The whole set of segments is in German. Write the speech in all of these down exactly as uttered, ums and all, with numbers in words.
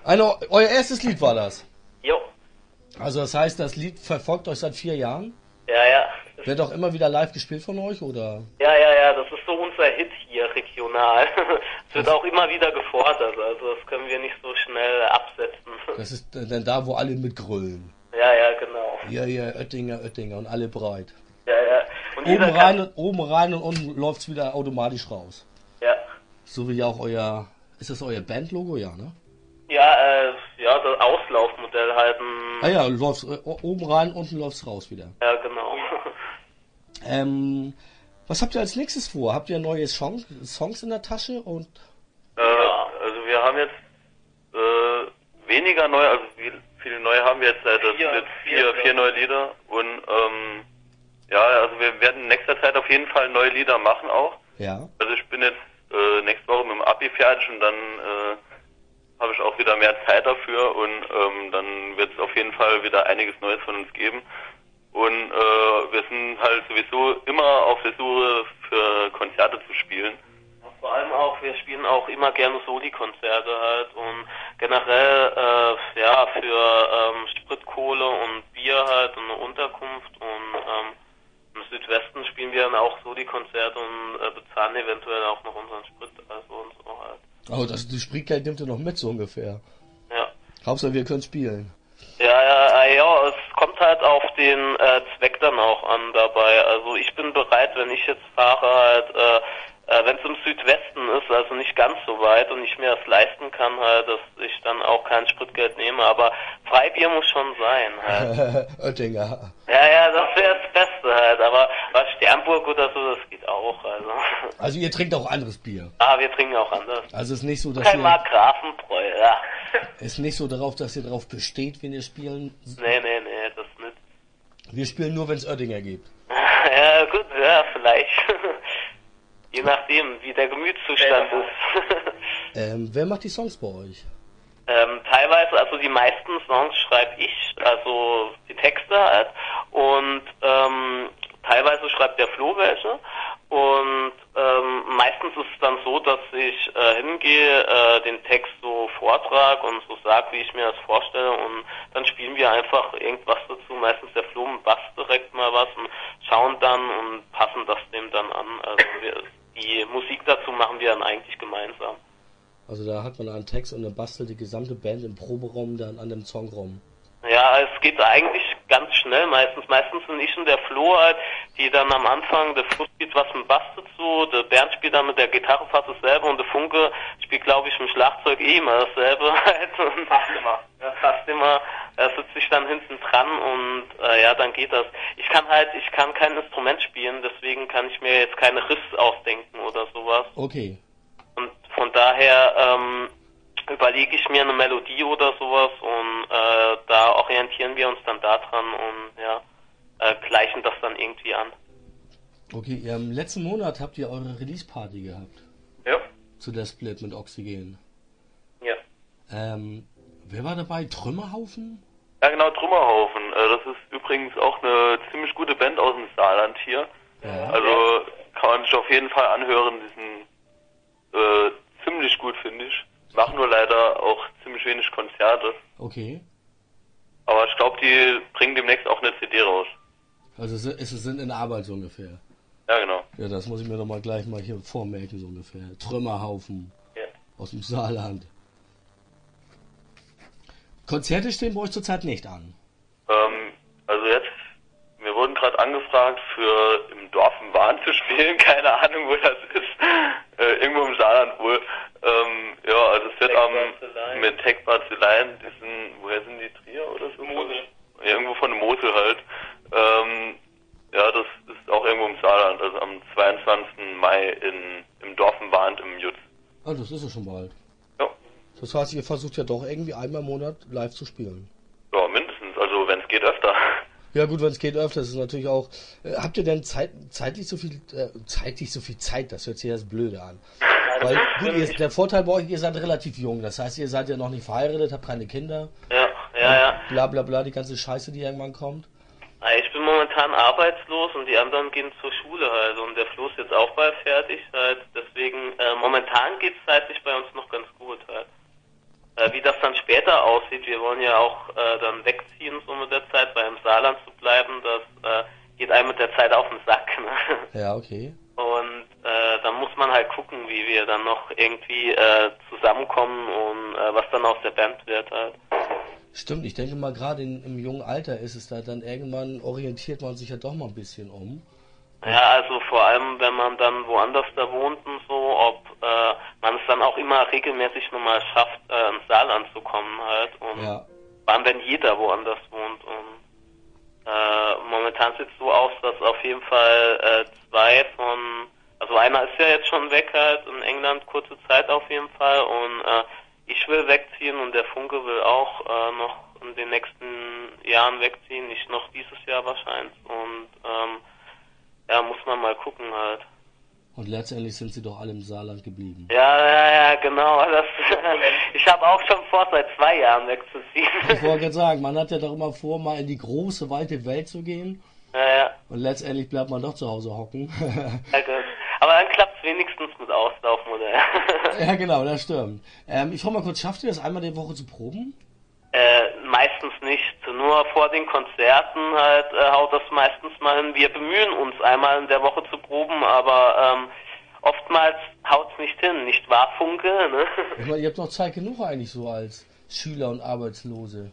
Also, euer erstes Lied war das? Jo. Also das heißt, das Lied verfolgt euch seit vier Jahren? Ja, ja. Wird auch immer wieder live gespielt von euch, oder? Ja, ja, ja, das ist so unser Hit hier regional. Es wird auch immer wieder gefordert, also das können wir nicht so schnell absetzen. Das ist dann da, wo alle mitgrölen. Ja, ja, genau. Ja, ja, Oettinger, Oettinger und alle breit. Ja, ja. Und Oben jeder rein, kann... und, oben rein und unten läuft's wieder automatisch raus. Ja. So wie auch euer... Ist das euer Bandlogo? Ja, ne? Ja, äh, ja, das Auslaufmodell halt. Ein... Ah ja, läuft's äh, oben rein, unten läuft's raus wieder. Ja, genau. Ähm, was habt ihr als nächstes vor? Habt ihr neue Song, Songs in der Tasche? Und Äh, ja. Also wir haben jetzt äh, weniger neue, also wie viele neue haben wir jetzt seit das Vier, sind vier, vier, vier neue Lieder und ähm, ja, also wir werden in nächster Zeit auf jeden Fall neue Lieder machen auch. Ja. Also ich bin jetzt äh, nächste Woche mit dem Abi fertig und dann äh, habe ich auch wieder mehr Zeit dafür und ähm, dann wird es auf jeden Fall wieder einiges Neues von uns geben. Und äh, wir sind halt sowieso immer auf der Suche für Konzerte zu spielen. Vor allem auch, wir spielen auch immer gerne Soli-Konzerte halt und generell, äh, ja, für ähm, Spritkohle und Bier halt und eine Unterkunft und ähm, im Südwesten spielen wir dann auch Soli-Konzerte und äh, bezahlen eventuell auch noch unseren Sprit, also und so halt. Oh, das, das Spritgeld nimmt ihr noch mit, so ungefähr. Ja. Hauptsache, wir können spielen. Ja, ja, äh, ja, es kommt halt auf den äh, Zweck dann auch an dabei. Also ich bin bereit, wenn ich jetzt fahre, halt, äh, äh, wenn es im Südwesten ist, also nicht ganz so weit und ich mir das leisten kann, halt, dass ich dann auch kein Spritgeld nehme, aber Freibier muss schon sein, halt. Oettinger. Ja, ja, das wäre das Beste halt, aber was Sternburg oder so, das geht auch, also. Also ihr trinkt auch anderes Bier. Ah, wir trinken auch anders. Also es ist nicht so, dass Kein ihr... Markgrafenbräu, ja. Ist nicht so darauf, dass ihr darauf besteht, wenn ihr spielen. Nee, nee, nee, das nicht. Wir spielen nur, wenn es Oettinger gibt. Ja, gut, ja, vielleicht. Je nachdem, wie der Gemütszustand ist. Ähm, wer macht die Songs bei euch? ähm, teilweise, also die meisten Songs schreibe ich, also die Texte halt. Und ähm, teilweise schreibt der Flo welche. Und ähm, meistens ist es dann so, dass ich äh, hingehe, äh, den Text so vortrag und so sag, wie ich mir das vorstelle und dann spielen wir einfach irgendwas dazu, meistens der Flo basst direkt mal was und schauen dann und passen das dem dann an. Also wir, die Musik dazu machen wir dann eigentlich gemeinsam. Also da hat man einen Text und dann bastelt die gesamte Band im Proberaum dann an dem Song rum. Ja, es geht eigentlich ganz schnell meistens. Meistens sind ich und der Flo halt, die dann am Anfang, der Flo spielt was mit Bass dazu, der Bernd spielt dann mit der Gitarre fast dasselbe und der Funke spielt, glaube ich, mit dem Schlagzeug eh immer dasselbe halt. Und fast immer. Ja, fast immer. Da sitze ich dann hinten dran und äh, ja, dann geht das. Ich kann halt, ich kann kein Instrument spielen, deswegen kann ich mir jetzt keine Riffs ausdenken oder sowas. Okay. Und von daher, ähm, überlege ich mir eine Melodie oder sowas und äh, da orientieren wir uns dann daran und ja, äh, gleichen das dann irgendwie an. Okay, im letzten Monat habt ihr eure Release-Party gehabt. Ja. Zu der Split mit Oxygen. Ja. Ähm, wer war dabei? Trümmerhaufen? Ja genau, Trümmerhaufen. Äh, das ist übrigens auch eine ziemlich gute Band aus dem Saarland hier. Ja. Also kann man sich auf jeden Fall anhören, die sind äh, ziemlich gut, finde ich. Machen nur leider auch ziemlich wenig Konzerte. Okay. Aber ich glaube, die bringen demnächst auch eine C D raus. Also es es sind in Arbeit so ungefähr. Ja, genau. Ja, das muss ich mir doch mal gleich mal hier vormerken, so ungefähr. Trümmerhaufen. Ja. Aus dem Saarland. Konzerte stehen bei euch zurzeit nicht an. Ähm, also jetzt, wir wurden gerade angefragt, für im Dorf im Wahn zu spielen. Keine Ahnung, wo das ist. Äh, irgendwo im Saarland wohl. Ähm, ja, also es wird am mit Tech Barzeleien, die sind, woher sind die, Trier oder so? Mosel. Ja, irgendwo von der Mosel halt. Ähm, ja, das ist auch irgendwo im Saarland, also am zweiundzwanzigsten Mai in, im Dorf im Wahn im Jutz. Ah, das ist ja schon bald. Ja. Das heißt, ihr versucht ja doch irgendwie einmal im Monat live zu spielen. Ja, mindestens, also wenn es geht öfter. Ja gut, wenn es geht öfter, das ist natürlich auch... Äh, habt ihr denn Zeit, zeitlich so viel äh, zeitlich so viel Zeit? Das hört sich jetzt blöde an. Weil gut, ihr, der Vorteil bei euch, ihr seid relativ jung. Das heißt, ihr seid ja noch nicht verheiratet, habt keine Kinder. Ja, ja, ja. Bla bla bla, die ganze Scheiße, die irgendwann kommt. Ich bin momentan arbeitslos und die anderen gehen zur Schule halt und der Flo ist jetzt auch bald fertig halt. Deswegen, äh, momentan geht's zeitlich bei uns noch ganz gut halt. Äh, wie das dann später Fazit, wir wollen ja auch äh, dann wegziehen, so mit der Zeit, weil im Saarland zu bleiben, das äh, geht einem mit der Zeit auf den Sack. Ne? Ja, okay. Und äh, dann muss man halt gucken, wie wir dann noch irgendwie äh, zusammenkommen und äh, was dann aus der Band wird halt. Stimmt, ich denke mal, gerade im jungen Alter ist es da dann irgendwann, orientiert man sich ja doch mal ein bisschen um. Ja, also vor allem, wenn man dann woanders da wohnt und so, ob äh, man es dann auch immer regelmäßig nochmal schafft, äh, ins Saarland zu kommen halt. Und Ja. vor allem, wenn jeder woanders wohnt. Und äh, momentan sieht es so aus, dass auf jeden Fall äh, zwei von, also einer ist ja jetzt schon weg halt in England, kurze Zeit auf jeden Fall. Und äh, ich will wegziehen und der Funke will auch äh, noch in den nächsten Jahren wegziehen, nicht noch dieses Jahr wahrscheinlich. Und ähm, ja, muss man mal gucken halt. Und letztendlich sind sie doch alle im Saarland geblieben. Ja, ja, ja, genau. Das, ich habe auch schon vor, seit zwei Jahren wegzuziehen. Ich wollte gerade sagen, man hat ja doch immer vor, mal in die große, weite Welt zu gehen. Ja, ja. Und letztendlich bleibt man doch zu Hause hocken. Aber dann klappt es wenigstens mit Auslaufmodell. Ja, genau, das stimmt. Ähm, ich frage mal kurz, schafft ihr das einmal die Woche zu proben? Äh, meistens nicht. Nur vor den Konzerten halt äh, haut das meistens mal hin. Wir bemühen uns einmal in der Woche zu proben, aber ähm, oftmals haut's nicht hin. Nicht wahr, Funke? Ne? Ich meine, ihr habt noch Zeit genug eigentlich so als Schüler und Arbeitslose.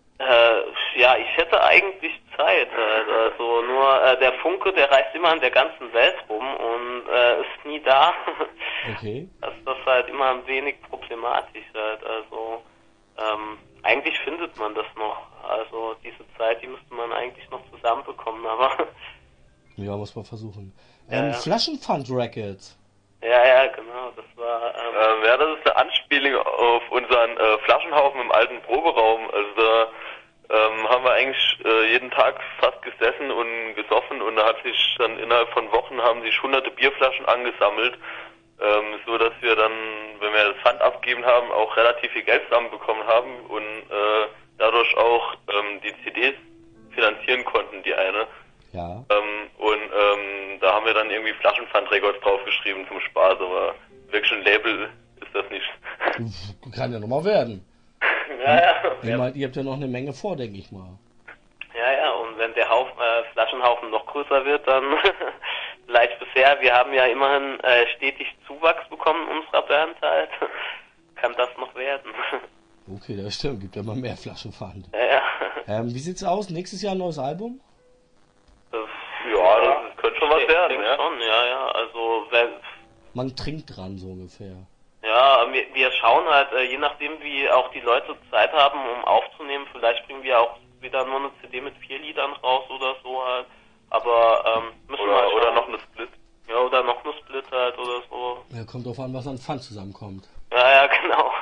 Äh, ja, ich hätte eigentlich Zeit. Halt. Also nur äh, der Funke, der reist immer in der ganzen Welt rum und äh, ist nie da. Okay. Das ist das halt immer ein wenig problematisch halt. Also ähm, eigentlich findet man das noch. Also diese Zeit, die müsste man eigentlich noch zusammenbekommen, aber Ja, muss man versuchen. Ja, Ähm, ja. Flaschenpfand-Racket. ja, ja, genau. Das war ähm, Ähm, ja, das ist eine Anspielung auf unseren äh, Flaschenhaufen im alten Proberaum. Also da ähm, haben wir eigentlich äh, jeden Tag fast gesessen und gesoffen und da hat sich dann innerhalb von Wochen haben sich hunderte Bierflaschen angesammelt, ähm, so dass wir dann, wenn wir das Pfand abgegeben haben, auch relativ viel Geld zusammenbekommen haben und äh, dadurch auch ähm, die C Ds finanzieren konnten, die eine. Ja. Ähm, und ähm, da haben wir dann irgendwie Flaschenpfand-Records draufgeschrieben zum Spaß, aber wirklich ein Label ist das nicht. Kann ja nochmal werden. ja, ja. Ich meine, ihr habt ja noch eine Menge vor, denke ich mal. Ja, ja, und wenn der Haufen, äh, Flaschenhaufen noch größer wird, dann vielleicht bisher, wir haben ja immerhin äh, stetig Zuwachs bekommen in unserer Band halt, kann das noch werden. Okay, das stimmt. Gibt ja mal mehr Flaschenpfand. ja, ja. Ähm, wie sieht's aus? Nächstes Jahr ein neues Album? Das, Ja, das könnte schon was ich werden, denke ja. schon, ja, ja, also, wenn, Man trinkt dran, so ungefähr. ja, wir, wir schauen halt, äh, je nachdem, wie auch die Leute Zeit haben, um aufzunehmen, vielleicht bringen wir auch wieder nur eine C D mit vier Liedern raus oder so halt, aber, ähm, müssen wir Oder, mal schauen. oder noch eine Split. Ja, oder noch eine Split halt oder so. Ja, kommt drauf an, was an Pfand zusammenkommt. Ja, ja, genau.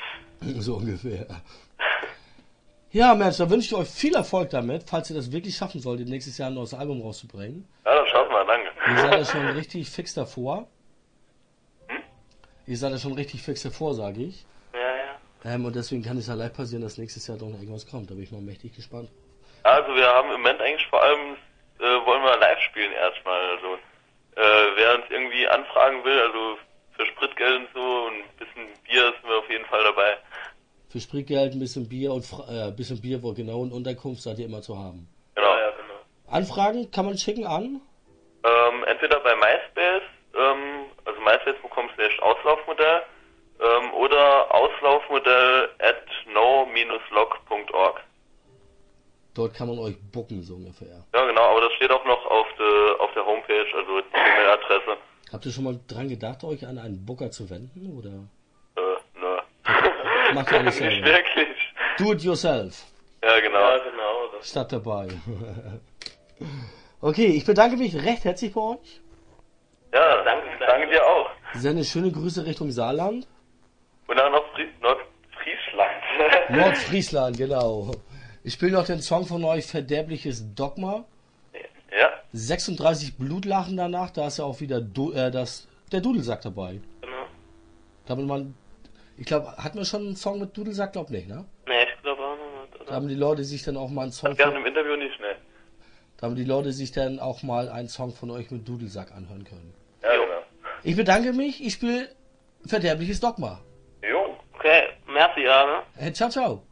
So ungefähr. Ja, Mensch, da wünsche ich euch viel Erfolg damit, falls ihr das wirklich schaffen solltet, nächstes Jahr ein neues Album rauszubringen. Ja, das schaffen wir, danke. Ihr seid ja schon richtig fix davor. Ihr seid ja schon richtig fix davor, sage ich. Ja, ja. Ähm, und deswegen kann es ja leicht passieren, dass nächstes Jahr doch noch irgendwas kommt. Da bin ich mal mächtig gespannt. Also wir haben im Moment eigentlich vor allem, äh, wollen wir live spielen erstmal. Also äh, wer uns irgendwie anfragen will, also für Spritgeld und so und ein bisschen Bier sind wir auf jeden Fall dabei. Für Spritgeld ein bisschen Bier und Fra- äh, ein bisschen Bier, wo genau, und Unterkunft seid ihr immer zu haben. Genau. Ja, ja, genau. Anfragen kann man schicken an. Ähm, entweder bei MySpace, ähm, also myspace.com slash Auslaufmodell ähm, oder Auslaufmodell at no dash log punkt org. Dort kann man euch booken, so ungefähr. Ja genau, aber das steht auch noch auf der auf der Homepage, also die E-Mail-Adresse. Habt ihr schon mal dran gedacht, euch an einen Booker zu wenden? Oder? Äh, nö. Macht ihr alles Nicht selber. wirklich. Do it yourself. Ja genau. Ja, genau. Das, Statt dabei. Okay, ich bedanke mich recht herzlich bei euch. Ja, danke, danke, danke. dir auch. Sende schöne Grüße Richtung Saarland. Und dann noch Fries Nordfriesland. Nordfriesland, genau. Ich spiele noch den Song von euch, Verderbliches Dogma. Ja, sechsunddreißig Blutlachen danach, da ist ja auch wieder du, äh, das, der Dudelsack dabei. genau. Damit man, ich glaube, hatten wir schon einen Song mit Dudelsack? Glaub nicht, ne? Ne, ich glaube auch noch nicht, Da oder? haben die Leute sich dann auch mal einen Song während von, dem Interview nicht, ne? da haben die Leute sich dann auch mal einen Song von euch mit Dudelsack anhören können. Ja, Jo. genau. Ich bedanke mich, ich spiele Verderbliches Dogma. Jo. Okay, merci, ja, ne? Hey, ciao, ciao.